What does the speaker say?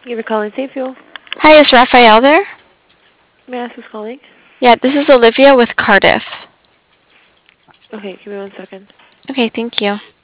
Thank you for calling Safe Fuel. Hi, is Raphael there? May I ask who's calling? Yeah, this is Olivia with Cardiff. Okay, give me 1 second. Okay, thank you.